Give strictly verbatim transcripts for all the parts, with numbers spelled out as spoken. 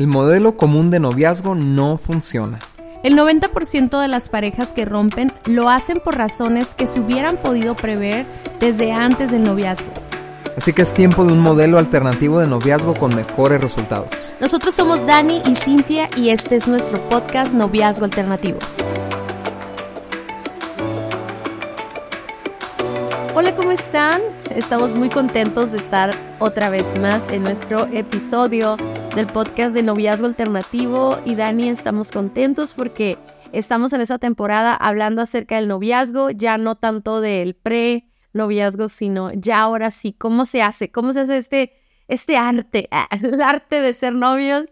El modelo común de noviazgo no funciona. El noventa por ciento de las parejas que rompen lo hacen por razones que se hubieran podido prever desde antes del noviazgo. Así que es tiempo de un modelo alternativo de noviazgo con mejores resultados. Nosotros somos Dani y Cintia y este es nuestro podcast Noviazgo Alternativo. Hola, ¿cómo están? Estamos muy contentos de estar otra vez más en nuestro episodio del podcast de Noviazgo Alternativo. Y Dani, estamos contentos porque estamos en esta temporada hablando acerca del noviazgo, ya no tanto del pre-noviazgo, sino ya ahora sí, ¿cómo se hace? ¿Cómo se hace este, este arte? El arte de ser novios.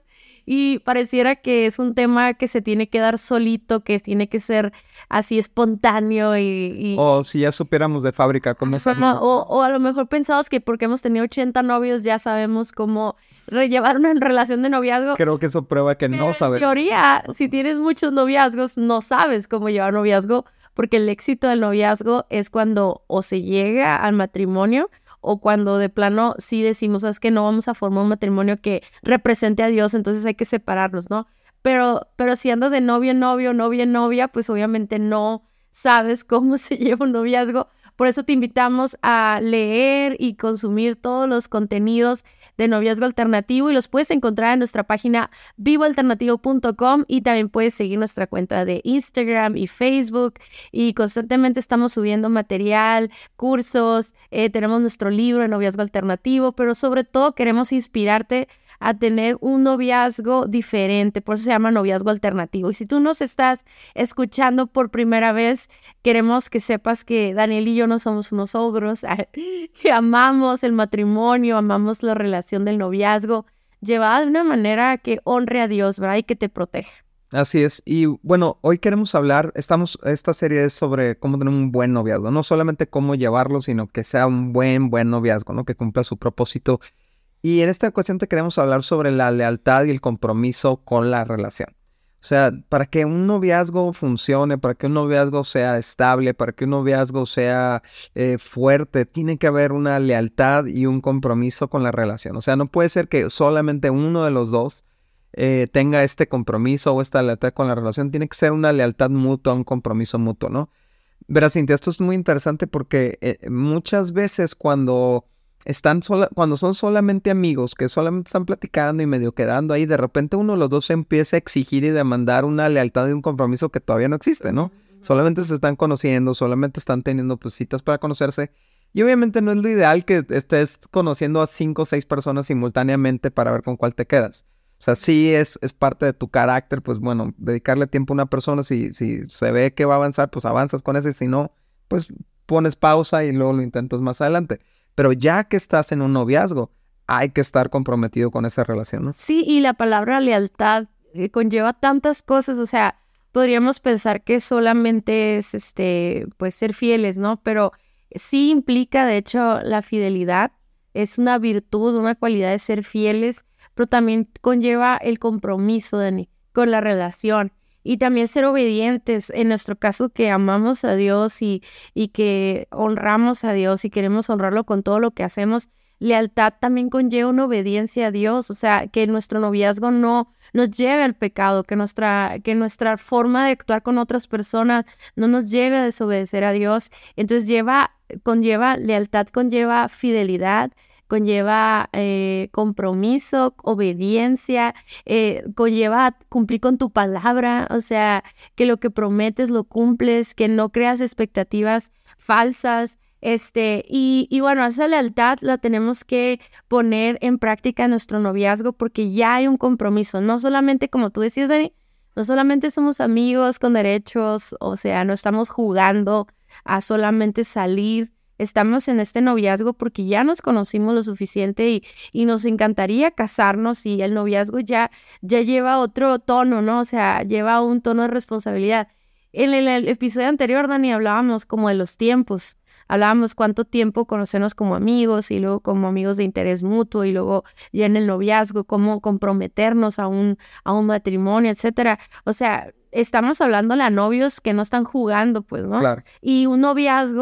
Y pareciera que es un tema que se tiene que dar solito, que tiene que ser así espontáneo y... y... O si ya supiéramos de fábrica cómo es. O, o a lo mejor pensamos que porque hemos tenido ochenta novios ya sabemos cómo llevar una relación de noviazgo. Creo que eso prueba que no sabemos. En teoría, si tienes muchos noviazgos, no sabes cómo llevar noviazgo, porque el éxito del noviazgo es cuando o se llega al matrimonio o cuando de plano sí decimos, es que no vamos a formar un matrimonio que represente a Dios, entonces hay que separarnos, ¿no? Pero, pero si andas de novio en novio, novia en novia, pues obviamente no sabes cómo se lleva un noviazgo. Por eso te invitamos a leer y consumir todos los contenidos de Noviazgo Alternativo y los puedes encontrar en nuestra página vivo alternativo punto com y también puedes seguir nuestra cuenta de Instagram y Facebook y constantemente estamos subiendo material, cursos, eh, tenemos nuestro libro de Noviazgo Alternativo, pero sobre todo queremos inspirarte a tener un noviazgo diferente, por eso se llama Noviazgo Alternativo. Y si tú nos estás escuchando por primera vez, queremos que sepas que Daniel y yo no somos unos ogros, que amamos el matrimonio, amamos la relación del noviazgo, llevada de una manera que honre a Dios, ¿verdad? Y que te proteja. Así es, y bueno, hoy queremos hablar, estamos, esta serie es sobre cómo tener un buen noviazgo, no solamente cómo llevarlo, sino que sea un buen, buen noviazgo, ¿no? Que cumpla su propósito. Y en esta ocasión te queremos hablar sobre la lealtad y el compromiso con la relación. O sea, para que un noviazgo funcione, para que un noviazgo sea estable, para que un noviazgo sea eh, fuerte, tiene que haber una lealtad y un compromiso con la relación. O sea, no puede ser que solamente uno de los dos eh, tenga este compromiso o esta lealtad con la relación. Tiene que ser una lealtad mutua, un compromiso mutuo, ¿no? Verás, Cintia, esto es muy interesante porque eh, muchas veces cuando... Están sola, cuando son solamente amigos, que solamente están platicando y medio quedando ahí, de repente uno de los dos se empieza a exigir y demandar una lealtad y un compromiso que todavía no existe, ¿no? Uh-huh. Solamente se están conociendo, solamente están teniendo pues, citas para conocerse. Y obviamente no es lo ideal que estés conociendo a cinco o seis personas simultáneamente para ver con cuál te quedas. O sea, sí es, es parte de tu carácter, pues bueno, dedicarle tiempo a una persona, si, si se ve que va a avanzar, pues avanzas con ese, si no, pues pones pausa y luego lo intentas más adelante. Pero ya que estás en un noviazgo, hay que estar comprometido con esa relación, ¿no? Sí, y la palabra lealtad eh, conlleva tantas cosas, o sea, podríamos pensar que solamente es, este, pues, ser fieles, ¿no? Pero sí implica, de hecho, la fidelidad, es una virtud, una cualidad de ser fieles, pero también conlleva el compromiso, Dani, con la relación. Y también ser obedientes, en nuestro caso que amamos a Dios y, y que honramos a Dios y queremos honrarlo con todo lo que hacemos. Lealtad también conlleva una obediencia a Dios, o sea, que nuestro noviazgo no nos lleve al pecado, que nuestra, que nuestra forma de actuar con otras personas no nos lleve a desobedecer a Dios. Entonces lleva, conlleva, lealtad conlleva fidelidad, conlleva eh, compromiso, obediencia, eh, conlleva cumplir con tu palabra, o sea, que lo que prometes lo cumples, que no creas expectativas falsas, este, y, y bueno, esa lealtad la tenemos que poner en práctica en nuestro noviazgo porque ya hay un compromiso, no solamente como tú decías, Dani, no solamente somos amigos con derechos, o sea, no estamos jugando a solamente salir. Estamos en este noviazgo porque ya nos conocimos lo suficiente y, y nos encantaría casarnos y el noviazgo ya, ya lleva otro tono, ¿no? O sea, lleva un tono de responsabilidad. En el, el episodio anterior, Dani, hablábamos como de los tiempos. Hablábamos cuánto tiempo conocernos como amigos y luego como amigos de interés mutuo y luego ya en el noviazgo, cómo comprometernos a un, a un matrimonio, etcétera. O sea, estamos hablando a novios que no están jugando, pues, ¿no? Claro. Y un noviazgo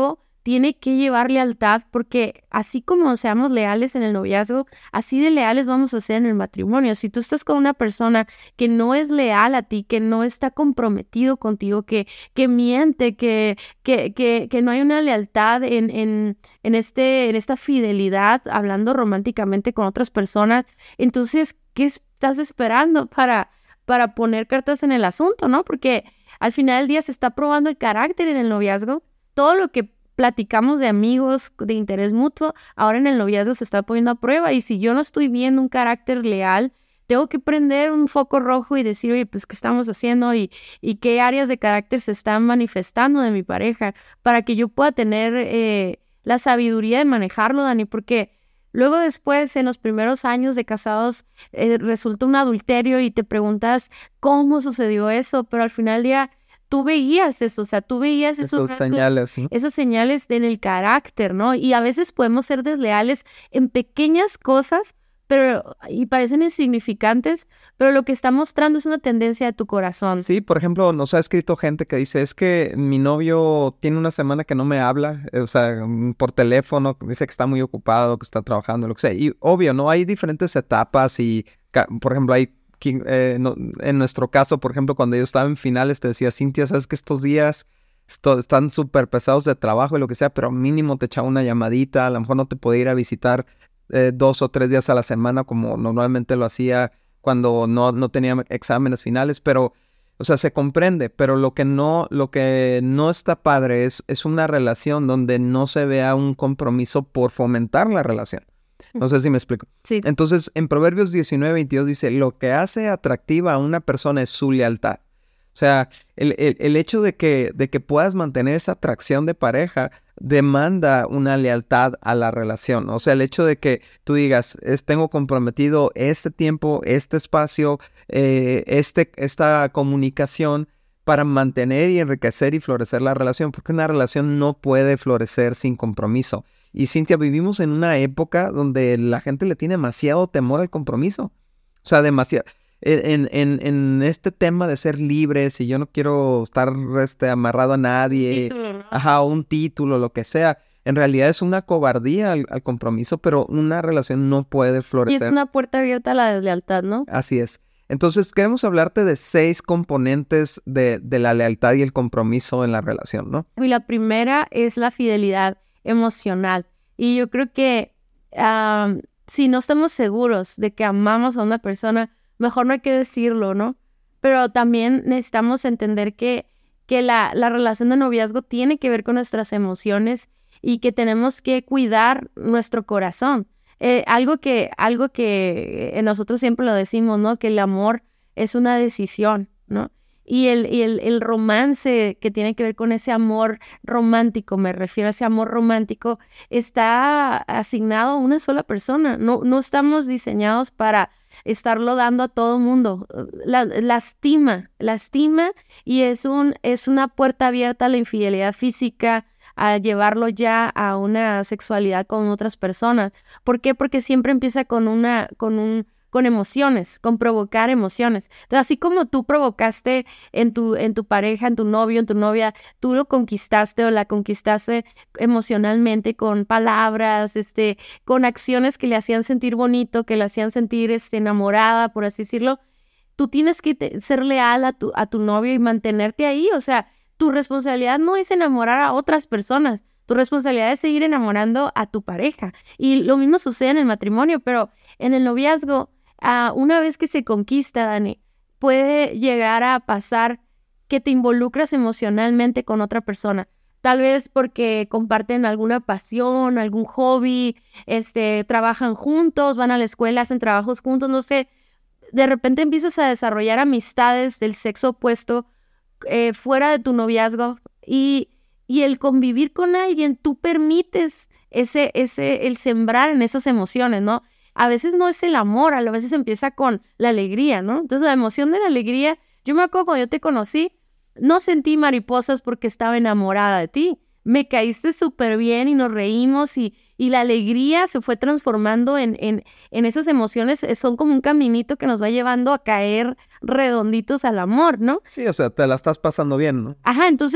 tiene que llevar lealtad, porque así como seamos leales en el noviazgo, así de leales vamos a ser en el matrimonio. Si tú estás con una persona que no es leal a ti, que no está comprometido contigo, que, que miente, que, que, que, que no hay una lealtad en, en, en, este, en esta fidelidad, hablando románticamente con otras personas, entonces, ¿qué estás esperando para, para poner cartas en el asunto, no? Porque al final del día se está probando el carácter en el noviazgo. Todo lo que platicamos de amigos, de interés mutuo, ahora en el noviazgo se está poniendo a prueba. Y si yo no estoy viendo un carácter leal, tengo que prender un foco rojo y decir, oye, pues, ¿qué estamos haciendo? Y, y qué áreas de carácter se están manifestando de mi pareja para que yo pueda tener eh, la sabiduría de manejarlo, Dani, porque luego después, en los primeros años de casados, eh, resulta un adulterio y te preguntas cómo sucedió eso, pero al final del día tú veías eso, o sea, tú veías esos, Esos rasgos, señales, ¿no? esas señales en el carácter, ¿no? Y a veces podemos ser desleales en pequeñas cosas, pero y parecen insignificantes, pero lo que está mostrando es una tendencia de tu corazón. Sí, por ejemplo, nos ha escrito gente que dice, es que mi novio tiene una semana que no me habla, eh, o sea, mm, por teléfono, dice que está muy ocupado, que está trabajando, lo que sea. Y obvio, ¿no? Hay diferentes etapas y, ca- por ejemplo, hay, quien- eh, no- en nuestro caso, por ejemplo, cuando yo estaba en finales, te decía, Cintia, sabes que estos días esto- están súper pesados de trabajo y lo que sea, pero mínimo te echaba una llamadita, a lo mejor no te podía ir a visitar eh, dos o tres días a la semana como normalmente lo hacía cuando no, no tenía exámenes finales, pero, o sea, se comprende, pero lo que no, lo que no está padre es, es una relación donde no se vea un compromiso por fomentar la relación. No sé si me explico. Sí. Entonces, en Proverbios diecinueve veintidós dice, lo que hace atractiva a una persona es su lealtad. O sea, el, el, el hecho de que, de que puedas mantener esa atracción de pareja demanda una lealtad a la relación. O sea, el hecho de que tú digas, es, tengo comprometido este tiempo, este espacio, eh, este, esta comunicación para mantener y enriquecer y florecer la relación, porque una relación no puede florecer sin compromiso. Y Cintia, vivimos en una época donde la gente le tiene demasiado temor al compromiso. O sea, demasiado. En, en, en este tema de ser libres y yo no quiero estar este, amarrado a nadie, Título, ¿no? ajá, un título, lo que sea, en realidad es una cobardía al, al compromiso, pero una relación no puede Y florecer. es una puerta abierta a la deslealtad, ¿no? Así es. Entonces, queremos hablarte de seis componentes de, de la lealtad y el compromiso en la relación, ¿no? Y la primera es la fidelidad emocional. Y yo creo que um, si no estamos seguros de que amamos a una persona, mejor no hay que decirlo, ¿no? Pero también necesitamos entender que, que la, la relación de noviazgo tiene que ver con nuestras emociones y que tenemos que cuidar nuestro corazón. Eh, algo que, algo que eh, nosotros siempre lo decimos, ¿no? Que el amor es una decisión, ¿no? Y el, y el, el romance que tiene que ver con ese amor romántico, me refiero a ese amor romántico, está asignado a una sola persona. No, no estamos diseñados para estarlo dando a todo mundo. La, lastima, lastima y es, un, es una puerta abierta a la infidelidad física, a llevarlo ya a una sexualidad con otras personas. ¿Por qué? Porque siempre empieza con una, con un con emociones, con provocar emociones. Entonces, así como tú provocaste en tu, en tu pareja, en tu novio, en tu novia, tú lo conquistaste o la conquistaste emocionalmente con palabras, este, con acciones que le hacían sentir bonito, que le hacían sentir este, enamorada, por así decirlo. Tú tienes que te, ser leal a tu, a tu novio y mantenerte ahí. O sea, tu responsabilidad no es enamorar a otras personas. Tu responsabilidad es seguir enamorando a tu pareja. Y lo mismo sucede en el matrimonio, pero en el noviazgo, Uh, una vez que se conquista, Dani, puede llegar a pasar que te involucras emocionalmente con otra persona. Tal vez porque comparten alguna pasión, algún hobby, este, trabajan juntos, van a la escuela, hacen trabajos juntos, no sé. De repente empiezas a desarrollar amistades del sexo opuesto eh, fuera de tu noviazgo y, y el convivir con alguien, tú permites ese, ese, el sembrar en esas emociones, ¿no? A veces no es el amor, a veces empieza con la alegría, ¿no? Entonces la emoción de la alegría, yo me acuerdo cuando yo te conocí, no sentí mariposas porque estaba enamorada de ti. Me caíste súper bien y nos reímos y, y la alegría se fue transformando en, en, en esas emociones, son como un caminito que nos va llevando a caer redonditos al amor, ¿no? Sí, o sea, te la estás pasando bien, ¿no? Ajá, entonces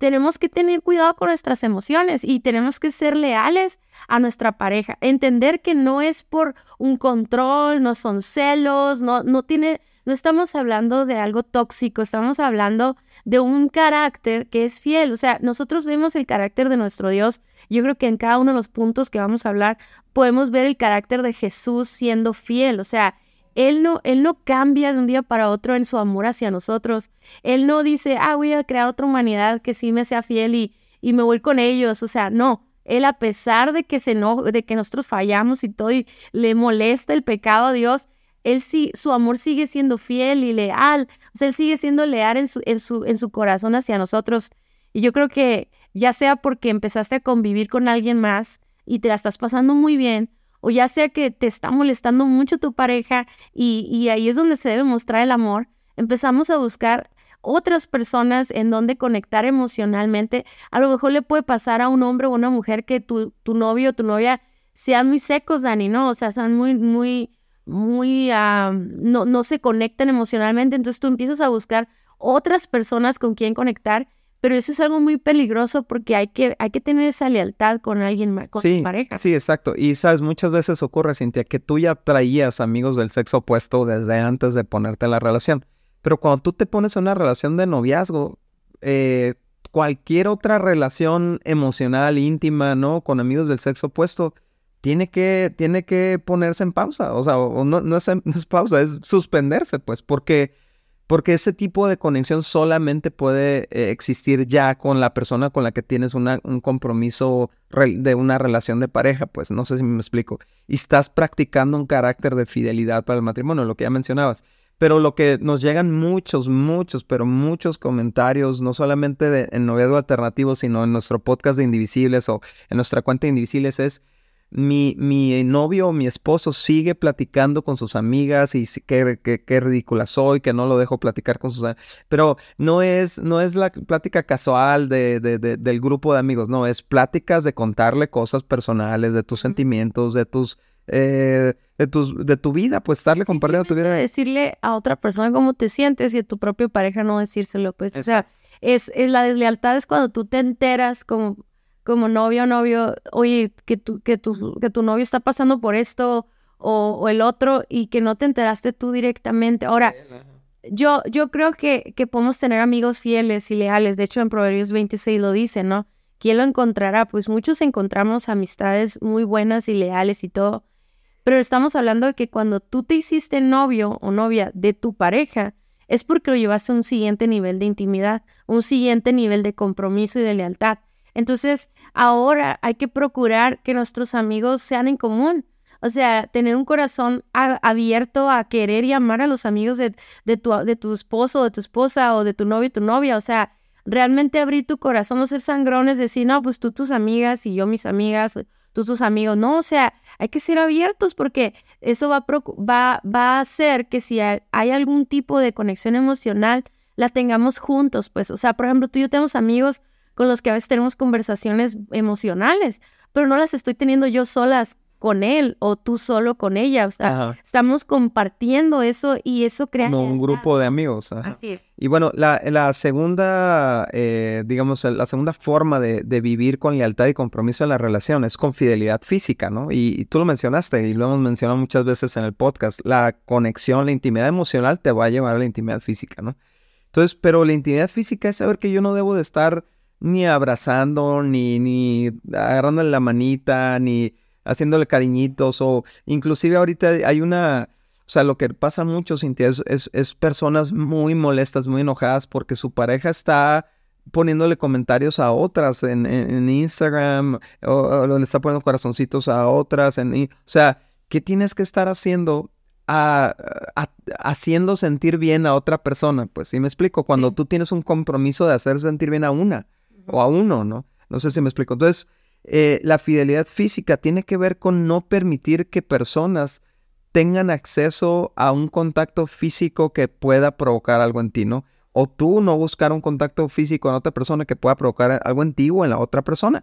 tenemos que tener cuidado con nuestras emociones y tenemos que ser leales a nuestra pareja. Entender que no es por un control, no son celos, no, no tiene, no estamos hablando de algo tóxico, estamos hablando de un carácter que es fiel. O sea, nosotros vemos el carácter de nuestro Dios. Yo creo que en cada uno de los puntos que vamos a hablar podemos ver el carácter de Jesús siendo fiel. O sea, Él no, él no cambia de un día para otro en su amor hacia nosotros. Él no dice, ah, voy a crear otra humanidad que sí me sea fiel y, y me voy con ellos. O sea, no. Él, a pesar de que, se eno- de que nosotros fallamos y todo y le molesta el pecado a Dios, él sí, su amor sigue siendo fiel y leal. O sea, Él sigue siendo leal en su, en su, en su corazón hacia nosotros. Y yo creo que ya sea porque empezaste a convivir con alguien más y te la estás pasando muy bien, o ya sea que te está molestando mucho tu pareja y, y ahí es donde se debe mostrar el amor, empezamos a buscar otras personas en donde conectar emocionalmente. A lo mejor le puede pasar a un hombre o una mujer que tu, tu novio o tu novia sean muy secos, Dani, ¿no? O sea, son muy, muy, muy, uh, no, no se conectan emocionalmente. Entonces tú empiezas a buscar otras personas con quien conectar. Pero eso es algo muy peligroso porque hay que, hay que tener esa lealtad con alguien más, con Sí, tu pareja. sí, exacto. Y sabes, muchas veces ocurre, Cintia, que tú ya traías amigos del sexo opuesto desde antes de ponerte en la relación. Pero cuando tú te pones en una relación de noviazgo, eh, cualquier otra relación emocional, íntima, ¿no? Con amigos del sexo opuesto, tiene que, tiene que ponerse en pausa. O sea, o no, no, es, no es pausa, es suspenderse, pues, porque... Porque ese tipo de conexión solamente puede eh, existir ya con la persona con la que tienes una, un compromiso re- de una relación de pareja, pues no sé si me explico. Y estás practicando un carácter de fidelidad para el matrimonio, lo que ya mencionabas. Pero lo que nos llegan muchos, muchos, pero muchos comentarios, no solamente de, en Noviazgo Alternativo, sino en nuestro podcast de Indivisibles o en nuestra cuenta de Indivisibles es... Mi, mi novio o mi esposo sigue platicando con sus amigas y qué, qué, qué ridícula soy, que no lo dejo platicar con sus amigas. Pero no es, no es la plática casual de, de, de, del grupo de amigos, no, es pláticas de contarle cosas personales, de tus sentimientos, de tus, eh, de tus, de tu vida, pues estarle compartiendo tu vida. Decirle a otra persona cómo te sientes y a tu propia pareja no decírselo, pues, Exacto. O sea, es, es la deslealtad es cuando tú te enteras como... como novio o novio, oye, que tu, que tu, que tu novio está pasando por esto o, o el otro y que no te enteraste tú directamente. Ahora, yo, yo creo que, que podemos tener amigos fieles y leales. De hecho, en Proverbios veintiséis lo dice, ¿no? ¿Quién lo encontrará? Pues muchos encontramos amistades muy buenas y leales y todo, pero estamos hablando de que cuando tú te hiciste novio o novia de tu pareja, es porque lo llevaste a un siguiente nivel de intimidad, un siguiente nivel de compromiso y de lealtad. Entonces, ahora hay que procurar que nuestros amigos sean en común. O sea, tener un corazón a, abierto a querer y amar a los amigos de, de, tu, de tu esposo, de tu esposa o de tu novio y tu novia. O sea, realmente abrir tu corazón, no ser sangrones, decir, no, pues tú tus amigas y yo mis amigas, tú tus amigos. No, o sea, hay que ser abiertos porque eso va a, va, va a hacer que si hay, hay algún tipo de conexión emocional, la tengamos juntos. Pues, o sea, por ejemplo, tú y yo tenemos amigos con los que a veces tenemos conversaciones emocionales, pero no las estoy teniendo yo solas con él o tú solo con ella. O sea, Ajá. estamos compartiendo eso y eso crea... Como un grupo de amigos. Ajá. Así es. Y bueno, la, la segunda, eh, digamos, la segunda forma de, de vivir con lealtad y compromiso en la relación es con fidelidad física, ¿no? Y, y tú lo mencionaste y lo hemos mencionado muchas veces en el podcast. La conexión, la intimidad emocional te va a llevar a la intimidad física, ¿no? Entonces, pero la intimidad física es saber que yo no debo de estar ni abrazando, ni, ni agarrándole la manita, ni haciéndole cariñitos, o inclusive ahorita hay una, o sea, lo que pasa mucho, Cintia, es, es, es personas muy molestas, muy enojadas porque su pareja está poniéndole comentarios a otras en, en, en Instagram, o, o le está poniendo corazoncitos a otras, en, o sea, ¿qué tienes que estar haciendo? A, a, haciendo sentir bien a otra persona? Pues sí me explico, cuando sí. tú tienes un compromiso de hacer sentir bien a una o a uno, ¿no? No sé si me explico. Entonces, eh, la fidelidad física tiene que ver con no permitir que personas tengan acceso a un contacto físico que pueda provocar algo en ti, ¿no? O tú no buscar un contacto físico en otra persona que pueda provocar algo en ti o en la otra persona.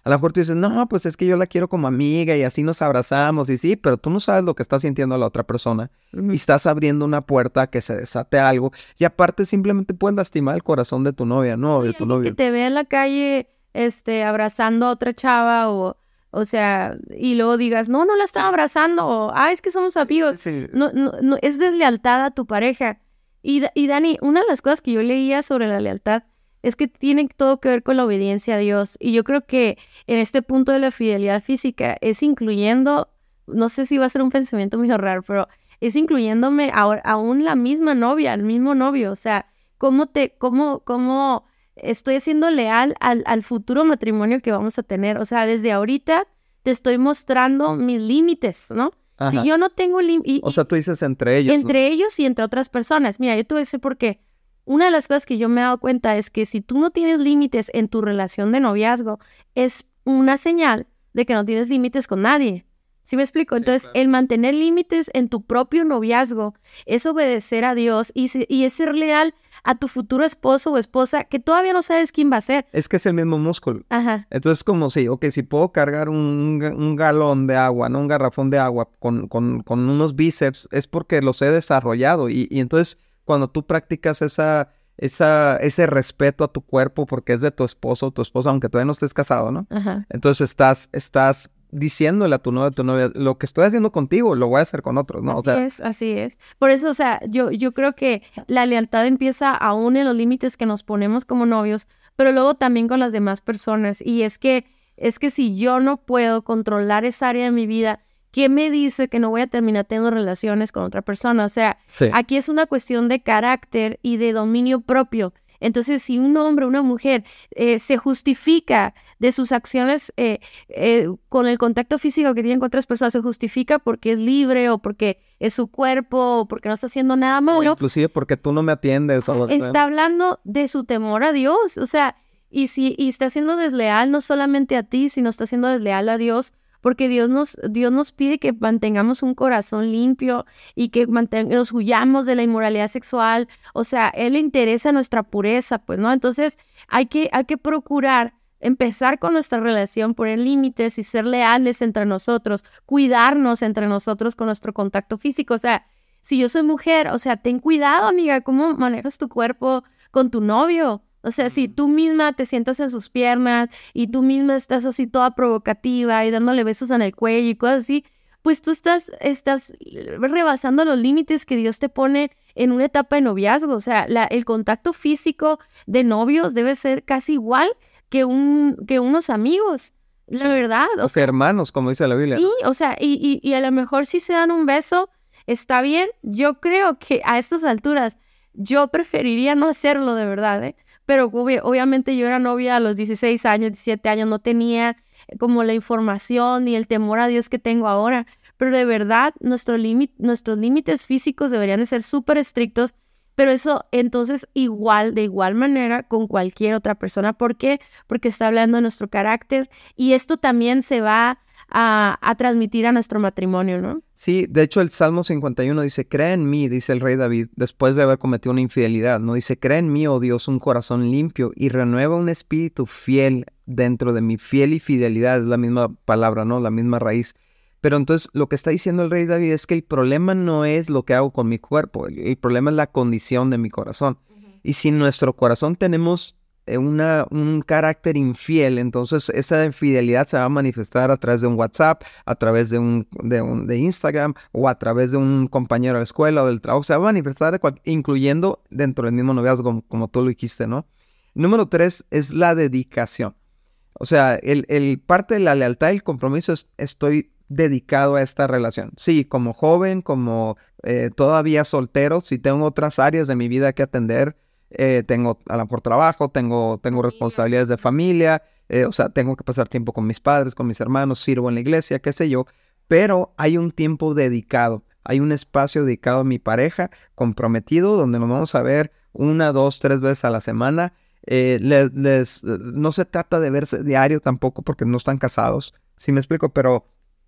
A lo mejor tú dices, no, pues es que yo la quiero como amiga y así nos abrazamos y sí, pero tú no sabes lo que está sintiendo la otra persona Ujú. y estás abriendo una puerta a que se desate algo y aparte simplemente puedes lastimar el corazón de tu novia, no, Sí, de tu alguien que novio. te ve en la calle, este, abrazando a otra chava o, o sea, y luego digas, no, no la estaba abrazando, o, ah, es que somos amigos. Sí, sí. No, no, no, es deslealtad a tu pareja. Y, Da- y Dani, una de las cosas que yo leía sobre la lealtad es que tiene todo que ver con la obediencia a Dios. Y yo creo que en este punto de la fidelidad física es incluyendo, no sé si va a ser un pensamiento muy raro, pero es incluyéndome ahora aún la misma novia, el mismo novio. O sea, cómo te, cómo, cómo estoy siendo leal al, al futuro matrimonio que vamos a tener. O sea, desde ahorita te estoy mostrando mis límites, ¿no? Ajá. Si yo no tengo límites, O sea, tú dices entre ellos, ¿no? entre ellos y entre otras personas. Mira, yo te voy a decir por qué. Una de las cosas que yo me he dado cuenta es que si tú no tienes límites en tu relación de noviazgo, es una señal de que no tienes límites con nadie. ¿Sí me explico? Sí, Entonces, claro. el mantener límites en tu propio noviazgo es obedecer a Dios y, se- y es ser leal a tu futuro esposo o esposa que todavía no sabes quién va a ser. Es que es el mismo músculo. Ajá. Entonces, como si, ok, si puedo cargar un, un ga- un galón de agua, ¿no? Un garrafón de agua con, con, con unos bíceps, es porque los he desarrollado. Y, y entonces, cuando tú practicas esa, esa, ese respeto a tu cuerpo porque es de tu esposo o tu esposa, aunque todavía no estés casado, ¿no? Ajá. Entonces estás, estás diciéndole a tu novia, a tu novia, lo que estoy haciendo contigo, lo voy a hacer con otros, ¿no? Así O sea, es, así es. Por eso, o sea, yo, yo creo que la lealtad empieza aún en los límites que nos ponemos como novios, pero luego también con las demás personas. Y es que, es que si yo no puedo controlar esa área de mi vida, ¿qué me dice que no voy a terminar teniendo relaciones con otra persona? O sea, sí. aquí es una cuestión de carácter y de dominio propio. Entonces, si un hombre o una mujer eh, se justifica de sus acciones eh, eh, con el contacto físico que tienen con otras personas, se justifica porque es libre o porque es su cuerpo o porque no está haciendo nada O malo, inclusive porque tú no me atiendes. O, está hablando de su temor a Dios. O sea, y si y está siendo desleal no solamente a ti, sino está siendo desleal a Dios, porque Dios nos, Dios nos pide que mantengamos un corazón limpio y que manten- nos huyamos de la inmoralidad sexual. O sea, Él le interesa nuestra pureza, pues, ¿no? Entonces, hay que, hay que procurar empezar con nuestra relación, poner límites y ser leales entre nosotros, cuidarnos entre nosotros con nuestro contacto físico. O sea, si yo soy mujer, o sea, ten cuidado, amiga, cómo manejas tu cuerpo con tu novio. O sea, si tú misma te sientas en sus piernas y tú misma estás así toda provocativa y dándole besos en el cuello y cosas así, pues tú estás, estás rebasando los límites que Dios te pone en una etapa de noviazgo. O sea, la, el contacto físico de novios debe ser casi igual que, un, que unos amigos, la Sí. verdad. O sea, hermanos, como dice la Biblia. Sí, o sea, y, y, y a lo mejor si se dan un beso, está bien. Yo creo que a estas alturas yo preferiría no hacerlo de verdad, ¿eh? Pero obvi- obviamente yo era novia a los dieciséis años, diecisiete años, no tenía como la información ni el temor a Dios que tengo ahora. Pero de verdad, nuestro límite, nuestros límites físicos deberían de ser súper estrictos, pero eso entonces igual, de igual manera con cualquier otra persona. ¿Por qué? Porque está hablando de nuestro carácter y esto también se va a, a transmitir a nuestro matrimonio, ¿no? Sí, de hecho el Salmo cincuenta y uno dice, crea en mí, dice el rey David, después de haber cometido una infidelidad, ¿no? Dice, crea en mí, oh Dios, un corazón limpio y renueva un espíritu fiel dentro de mí. Fiel y fidelidad es la misma palabra, ¿no? La misma raíz. Pero entonces lo que está diciendo el rey David es que el problema no es lo que hago con mi cuerpo, el, el problema es la condición de mi corazón. Uh-huh. Y si en nuestro corazón tenemos Una, un carácter infiel, entonces esa infidelidad se va a manifestar a través de un WhatsApp, a través de un, de un de Instagram o a través de un compañero de la escuela o del trabajo, se va a manifestar de cual, incluyendo dentro del mismo noviazgo, como, como tú lo dijiste, ¿no? Número tres es la dedicación. O sea, el, el parte de la lealtad y el compromiso es estoy dedicado a esta relación. Sí, como joven, como eh, todavía soltero, si tengo otras áreas de mi vida que atender. Eh, tengo a lo mejor trabajo, tengo, tengo responsabilidades de familia, eh, o sea, tengo que pasar tiempo con mis padres, con mis hermanos, sirvo en la iglesia, qué sé yo, pero hay un tiempo dedicado, hay un espacio dedicado a mi pareja, comprometido, donde nos vamos a ver una, dos, tres veces a la semana. Eh, les, les, no se trata de verse diario tampoco porque no están casados, ¿sí me explico? Pero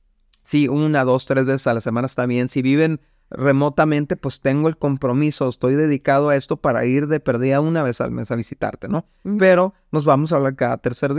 sí, una, dos, tres veces a la semana está bien. Si viven remotamente, pues tengo el compromiso, estoy dedicado a esto para ir de perdida una vez al mes a visitarte, ¿no? Uh-huh. Pero nos vamos a hablar cada tercer día.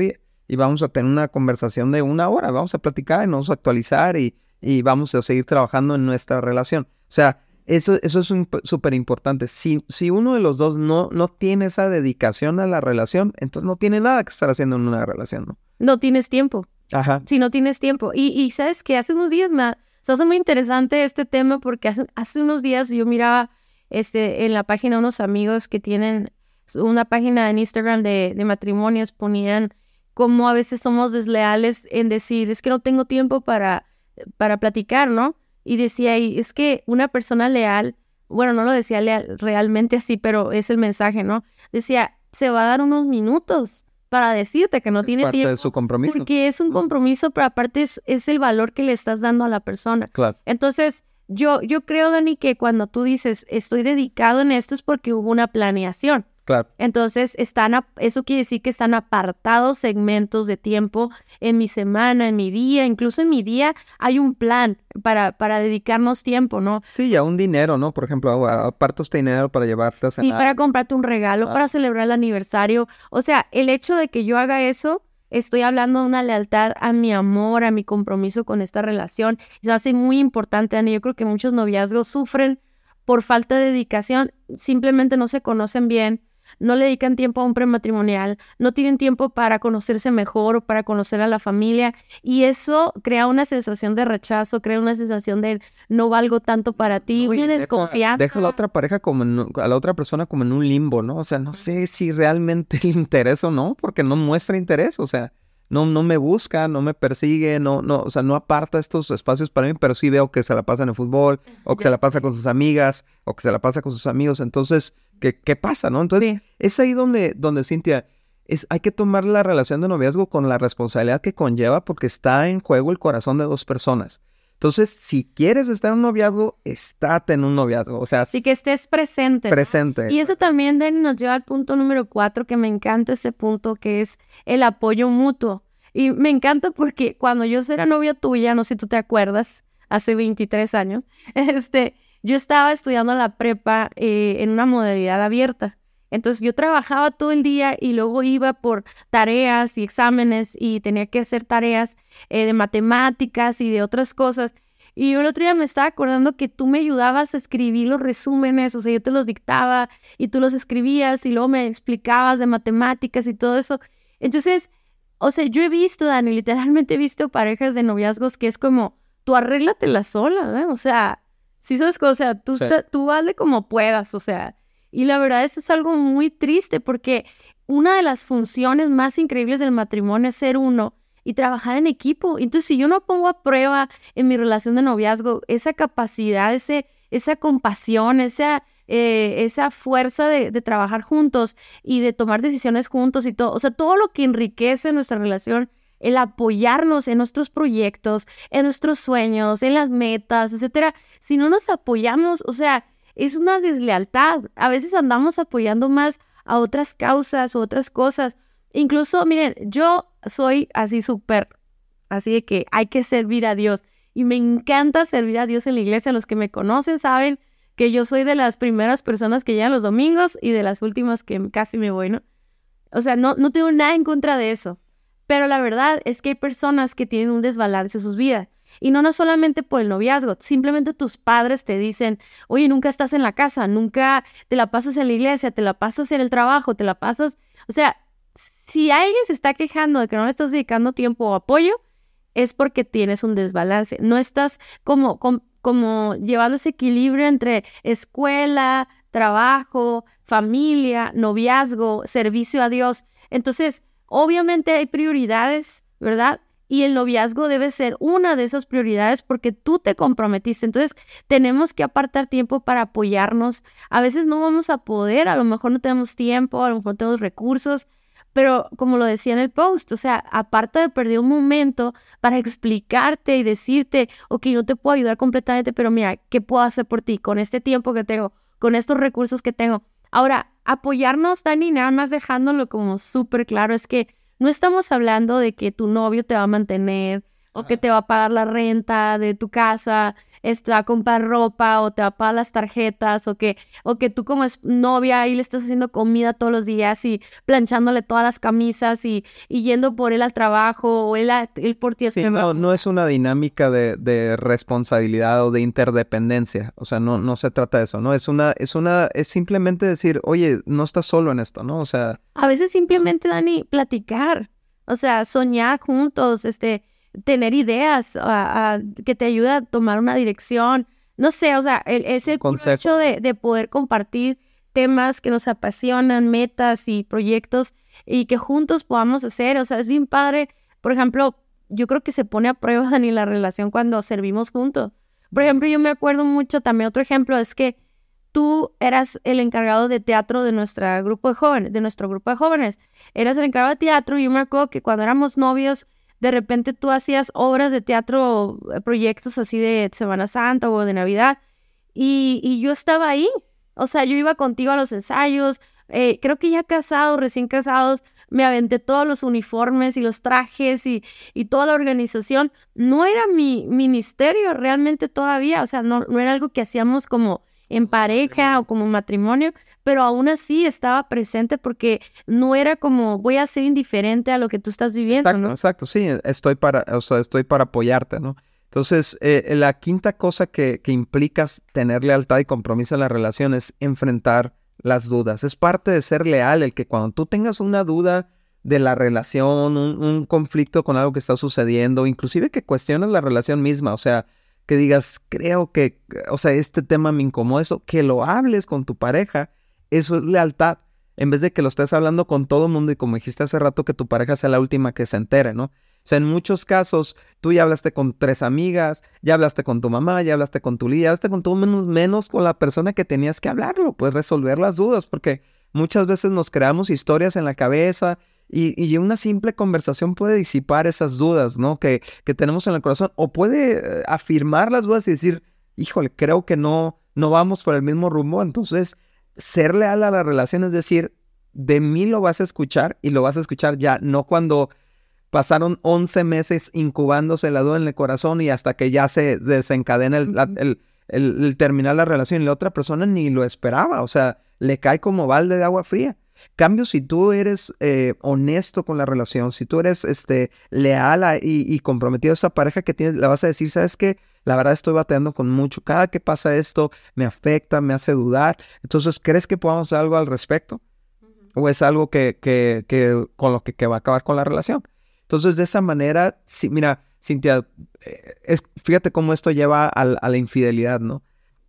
y vamos a tener una conversación de una hora, vamos a platicar y nos vamos a actualizar y, y vamos a seguir trabajando en nuestra relación. O sea, eso, eso es súper importante. Si, si uno de los dos no, no tiene esa dedicación a la relación, entonces no tiene nada que estar haciendo en una relación, ¿no? No tienes tiempo. Ajá. Si no tienes tiempo. Y, y ¿sabes qué? Hace unos días me se hace muy interesante este tema porque hace, hace unos días yo miraba este, en la página unos amigos que tienen una página en Instagram de, de matrimonios, ponían cómo a veces somos desleales en decir, es que no tengo tiempo para, para platicar, ¿no? Y decía, y es que una persona leal, bueno, no lo decía leal, realmente así, pero es el mensaje, ¿no? Decía, se va a dar unos minutos para decirte que no Es tiene parte tiempo. de su compromiso. Porque es un compromiso, pero aparte es, es el valor que le estás dando a la persona. Claro. Entonces, yo, yo creo, Dani, que cuando tú dices, estoy dedicado en esto es porque hubo una planeación. Claro. Entonces, están a, eso quiere decir que están apartados segmentos de tiempo en mi semana, en mi día, incluso en mi día hay un plan para, para dedicarnos tiempo, ¿no? Sí, ya un dinero, ¿no? Por ejemplo, aparto este dinero para llevarte a cenar. Sí, para comprarte un regalo, ah. para celebrar el aniversario. O sea, el hecho de que yo haga eso, estoy hablando de una lealtad a mi amor, a mi compromiso con esta relación. Se hace muy importante, Dani. Yo creo que muchos noviazgos sufren por falta de dedicación, simplemente no se conocen bien, no le dedican tiempo a un prematrimonial, no tienen tiempo para conocerse mejor o para conocer a la familia, y eso crea una sensación de rechazo, crea una sensación de no valgo tanto para ti, Uy, una deja, desconfianza. Deja a la otra pareja como en, a la otra persona como en un limbo, ¿no? O sea, no sé si realmente le interesa o no, porque no muestra interés, o sea, no, no me busca, no me persigue, no, no, o sea, no aparta estos espacios para mí, pero sí veo que se la pasa en el fútbol, o que ya se la pasa sé. con sus amigas, o que se la pasa con sus amigos, entonces, ¿qué, qué pasa, no? Entonces, sí. es ahí donde, donde Cintia, es, hay que tomar la relación de noviazgo con la responsabilidad que conlleva, porque está en juego el corazón de dos personas. Entonces, si quieres estar en un noviazgo, estate en un noviazgo, o sea... Sí, que estés presente. Presente. ¿No? Y eso también, Dani, nos lleva al punto número cuatro, que me encanta ese punto, que es el apoyo mutuo. Y me encanta porque cuando yo era novia tuya, no sé si tú te acuerdas, hace veintitrés años, este, yo estaba estudiando en la prepa eh, en una modalidad abierta. Entonces yo trabajaba todo el día y luego iba por tareas y exámenes y tenía que hacer tareas eh, de matemáticas y de otras cosas. Y yo el otro día me estaba acordando que tú me ayudabas a escribir los resúmenes, o sea, yo te los dictaba y tú los escribías y luego me explicabas de matemáticas y todo eso. Entonces, o sea, yo he visto, Dani, literalmente he visto parejas de noviazgos que es como, tú arréglatela sola, ¿eh? O sea, sí sabes que, o sea, tú, sí. tú hazle como puedas, o sea... Y la verdad, eso es algo muy triste porque una de las funciones más increíbles del matrimonio es ser uno y trabajar en equipo. Entonces, si yo no pongo a prueba en mi relación de noviazgo esa capacidad, ese, esa compasión, esa, eh, esa fuerza de, de trabajar juntos y de tomar decisiones juntos y todo, o sea, todo lo que enriquece nuestra relación, el apoyarnos en nuestros proyectos, en nuestros sueños, en las metas, etcétera. Si no nos apoyamos, o sea... es una deslealtad. A veces andamos apoyando más a otras causas o otras cosas. Incluso, miren, yo soy así súper, así de que hay que servir a Dios. Y me encanta servir a Dios en la iglesia. Los que me conocen saben que yo soy de las primeras personas que llegan los domingos y de las últimas que casi me voy, ¿no? O sea, no, no tengo nada en contra de eso. Pero la verdad es que hay personas que tienen un desbalance en sus vidas. Y no, no solamente por el noviazgo, simplemente tus padres te dicen, oye, nunca estás en la casa, nunca te la pasas en la iglesia, te la pasas en el trabajo, te la pasas... O sea, si alguien se está quejando de que no le estás dedicando tiempo o apoyo, es porque tienes un desbalance. No estás como, como, como llevando ese equilibrio entre escuela, trabajo, familia, noviazgo, servicio a Dios. Entonces, obviamente hay prioridades, ¿verdad? Y el noviazgo debe ser una de esas prioridades porque tú te comprometiste. Entonces, tenemos que apartar tiempo para apoyarnos. A veces no vamos a poder, a lo mejor no tenemos tiempo, a lo mejor no tenemos recursos, pero como lo decía en el post, o sea, aparta de perder un momento para explicarte y decirte, ok, no te puedo ayudar completamente, pero mira, ¿qué puedo hacer por ti con este tiempo que tengo, con estos recursos que tengo? Ahora, apoyarnos, Dani, nada más dejándolo como súper claro, es que no estamos hablando de que tu novio te va a mantener o que te va a pagar la renta de tu casa, este, va a comprar ropa o te va a pagar las tarjetas, o que, o que tú como es novia ahí le estás haciendo comida todos los días y planchándole todas las camisas y, y yendo por él al trabajo o él, a, él por ti. Sí, no, no es una dinámica de, de responsabilidad o de interdependencia. O sea, no, no se trata de eso, ¿no? Es una, es una, es simplemente decir, oye, no estás solo en esto, ¿no? O sea... A veces simplemente, Dani, platicar, o sea, soñar juntos, este... tener ideas a, a, que te ayuda a tomar una dirección, no sé, o sea, el, es el puro hecho de, de poder compartir temas que nos apasionan, metas y proyectos y que juntos podamos hacer, o sea, es bien padre. Por ejemplo, yo creo que se pone a prueba, Dani, la relación cuando servimos juntos. Por ejemplo, yo me acuerdo mucho, también otro ejemplo es que tú eras el encargado de teatro de nuestro grupo de jóvenes, de nuestro grupo de jóvenes, eras el encargado de teatro y yo me acuerdo que cuando éramos novios, de repente tú hacías obras de teatro, proyectos así de Semana Santa o de Navidad, y, y yo estaba ahí. O sea, yo iba contigo a los ensayos, eh, creo que ya casados, recién casados, me aventé todos los uniformes y los trajes y, y toda la organización. No era mi ministerio realmente todavía, o sea, no, no era algo que hacíamos como en pareja o como matrimonio, pero aún así estaba presente porque no era como voy a ser indiferente a lo que tú estás viviendo, exacto, ¿no? Exacto, sí, estoy para, o sea, estoy para apoyarte, ¿no? Entonces, eh, la quinta cosa que, que implica tener lealtad y compromiso en la relación es enfrentar las dudas. Es parte de ser leal el que cuando tú tengas una duda de la relación, un, un conflicto con algo que está sucediendo, inclusive que cuestiones la relación misma, o sea, que digas, creo que, o sea, este tema me incomoda, eso, que lo hables con tu pareja, eso es lealtad, en vez de que lo estés hablando con todo el mundo y como dijiste hace rato, que tu pareja sea la última que se entere, ¿no? O sea, en muchos casos, tú ya hablaste con tres amigas, ya hablaste con tu mamá, ya hablaste con tu líder, ya hablaste con todo menos, menos con la persona que tenías que hablarlo, pues resolver las dudas, porque muchas veces nos creamos historias en la cabeza y, y una simple conversación puede disipar esas dudas, ¿no? Que, que tenemos en el corazón, o puede eh, afirmar las dudas y decir, híjole, creo que no, no vamos por el mismo rumbo. Entonces, ser leal a la relación es decir, de mí lo vas a escuchar y lo vas a escuchar ya, no cuando pasaron once meses incubándose la duda en el corazón y hasta que ya se desencadena el, la, el, el, el terminar la relación y la otra persona ni lo esperaba, o sea, le cae como balde de agua fría. Cambio, si tú eres eh, honesto con la relación, si tú eres este, leal a, y, y comprometido a esa pareja que tienes, le vas a decir, ¿sabes qué? La verdad estoy batallando con mucho. Cada que pasa esto me afecta, me hace dudar. Entonces, ¿crees que podamos hacer algo al respecto? Uh-huh. ¿O es algo que, que, que con lo que, que va a acabar con la relación? Entonces, de esa manera, sí, mira, Cintia, eh, es, fíjate cómo esto lleva a, a la infidelidad, ¿no?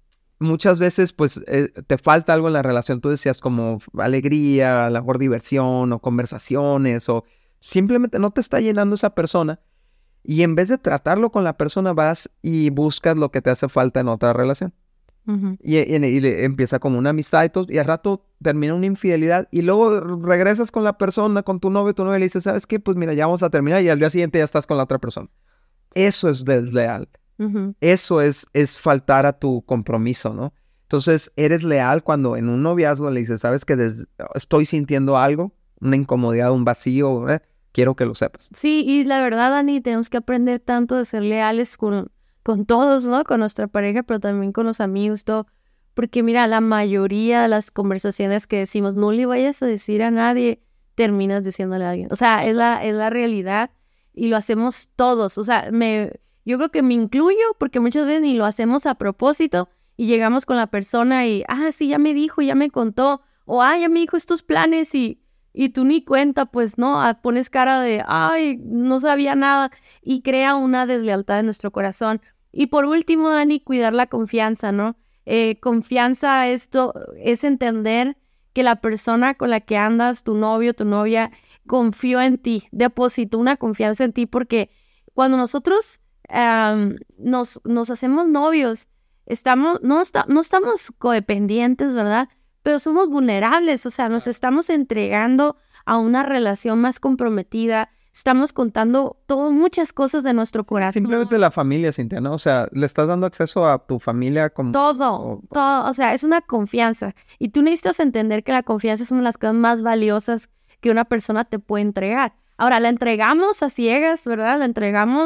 Muchas veces, pues, eh, te falta algo en la relación. Tú decías como alegría, a lo mejor diversión o conversaciones o simplemente no te está llenando esa persona. Y en vez de tratarlo con la persona, vas y buscas lo que te hace falta en otra relación. Uh-huh. Y, y, y le empieza como una amistad y todo. Y al rato termina una infidelidad. Y luego regresas con la persona, con tu novio, tu novia, y le dices, ¿sabes qué? Pues mira, ya vamos a terminar. Y al día siguiente ya estás con la otra persona. Eso es desleal. Uh-huh. Eso es, es faltar a tu compromiso, ¿no? Entonces, eres leal cuando en un noviazgo le dices, ¿sabes que des- estoy sintiendo algo? Una incomodidad, un vacío, ¿eh? Quiero que lo sepas. Sí, y la verdad, Dani, tenemos que aprender tanto de ser leales con, con todos, ¿no? Con nuestra pareja, pero también con los amigos, todo. Porque mira, la mayoría de las conversaciones que decimos, no le vayas a decir a nadie, terminas diciéndole a alguien. O sea, es la, es la realidad y lo hacemos todos. O sea, me... Yo creo que me incluyo porque muchas veces ni lo hacemos a propósito y llegamos con la persona y, ah, sí, ya me dijo, ya me contó, o, ah, ya me dijo estos planes y, y tú ni cuenta, pues, ¿no? Pones cara de, ay, no sabía nada y crea una deslealtad en nuestro corazón. Y por último, Dani, cuidar la confianza, ¿no? Eh, confianza, esto es entender que la persona con la que andas, tu novio, tu novia, confió en ti, depositó una confianza en ti porque cuando nosotros... Um, nos, nos hacemos novios, estamos, no, está, no estamos codependientes, ¿verdad? Pero somos vulnerables, o sea, nos estamos entregando a una relación más comprometida, estamos contando todo, muchas cosas de nuestro corazón. Simplemente la familia, Cintia, ¿no? O sea, le estás dando acceso a tu familia como... Todo, o, todo, o sea, es una confianza. Y tú necesitas entender que la confianza es una de las cosas más valiosas que una persona te puede entregar. Ahora, la entregamos a ciegas, ¿verdad? La entregamos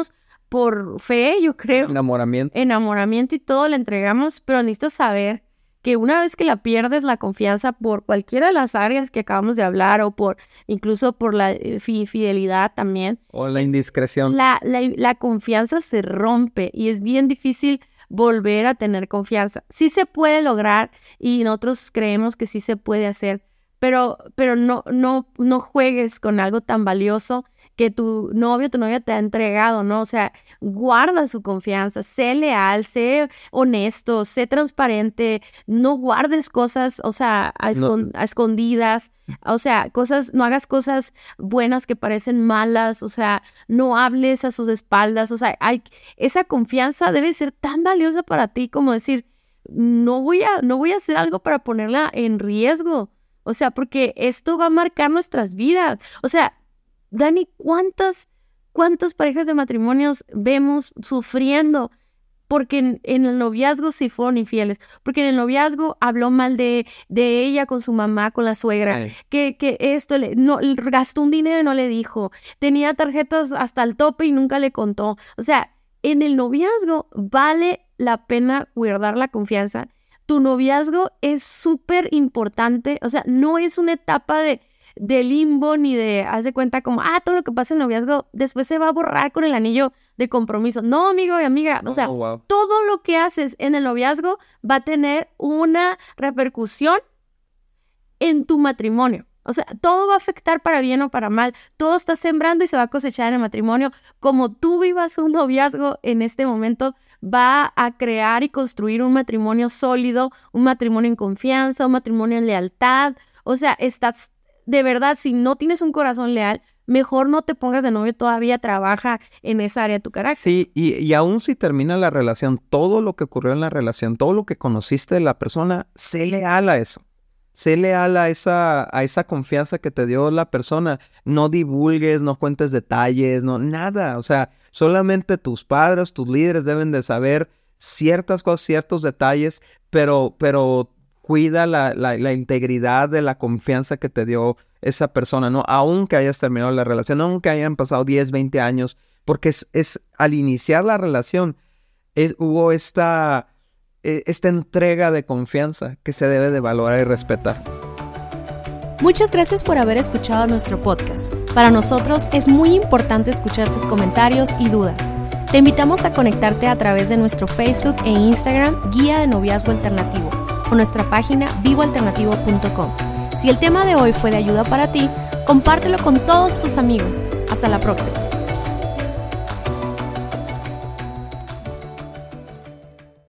por fe, yo creo. Enamoramiento. Enamoramiento y todo le entregamos, pero necesitas saber que una vez que la pierdes la confianza por cualquiera de las áreas que acabamos de hablar o por incluso por la fi- fidelidad también. O la indiscreción. La, la, la confianza se rompe y es bien difícil volver a tener confianza. Sí se puede lograr y nosotros creemos que sí se puede hacer, pero, pero no, no, no juegues con algo tan valioso que tu novio, tu novia te ha entregado, ¿no? O sea, guarda su confianza, sé leal, sé honesto, sé transparente, no guardes cosas, o sea, a, escon- no. a escondidas, o sea, cosas, no hagas cosas buenas que parecen malas, o sea, no hables a sus espaldas, o sea, hay, esa confianza debe ser tan valiosa para ti como decir, no voy a, no voy a hacer algo para ponerla en riesgo, o sea, porque esto va a marcar nuestras vidas, o sea, Dani, ¿cuántas, cuántas parejas de matrimonios vemos sufriendo? Porque en, en el noviazgo sí fueron infieles, porque en el noviazgo habló mal de, de ella con su mamá, con la suegra, que, que esto, le, no, gastó un dinero y no le dijo, tenía tarjetas hasta el tope y nunca le contó. O sea, en el noviazgo vale la pena guardar la confianza. Tu noviazgo es súper importante, o sea, no es una etapa de... de limbo ni de, haz de cuenta como, ah, todo lo que pasa en el noviazgo después se va a borrar con el anillo de compromiso. No, amigo y amiga, o sea, oh, wow. todo lo que haces en el noviazgo va a tener una repercusión en tu matrimonio. O sea, todo va a afectar para bien o para mal. Todo está sembrando y se va a cosechar en el matrimonio. Como tú vivas un noviazgo en este momento, va a crear y construir un matrimonio sólido, un matrimonio en confianza, un matrimonio en lealtad. O sea, estás de verdad, si no tienes un corazón leal, mejor no te pongas de novio todavía, trabaja en esa área de tu carácter. Sí, y, y aún si termina la relación, todo lo que ocurrió en la relación, todo lo que conociste de la persona, sé leal a eso. Sé leal a esa, a esa confianza que te dio la persona. No divulgues, no cuentes detalles, no, nada. O sea, solamente tus padres, tus líderes deben de saber ciertas cosas, ciertos detalles, pero, pero cuida la, la, la integridad de la confianza que te dio esa persona, ¿no? Aunque hayas terminado la relación, aunque hayan pasado diez, veinte años, porque es, es al iniciar la relación, es, hubo esta, eh, esta entrega de confianza que se debe de valorar y respetar. Muchas gracias por haber escuchado nuestro podcast. Para nosotros es muy importante escuchar tus comentarios y dudas. Te invitamos a conectarte a través de nuestro Facebook e Instagram Guía de Noviazgo Alternativo o nuestra página vivo alternativo punto com. Si el tema de hoy fue de ayuda para ti, compártelo con todos tus amigos. Hasta la próxima.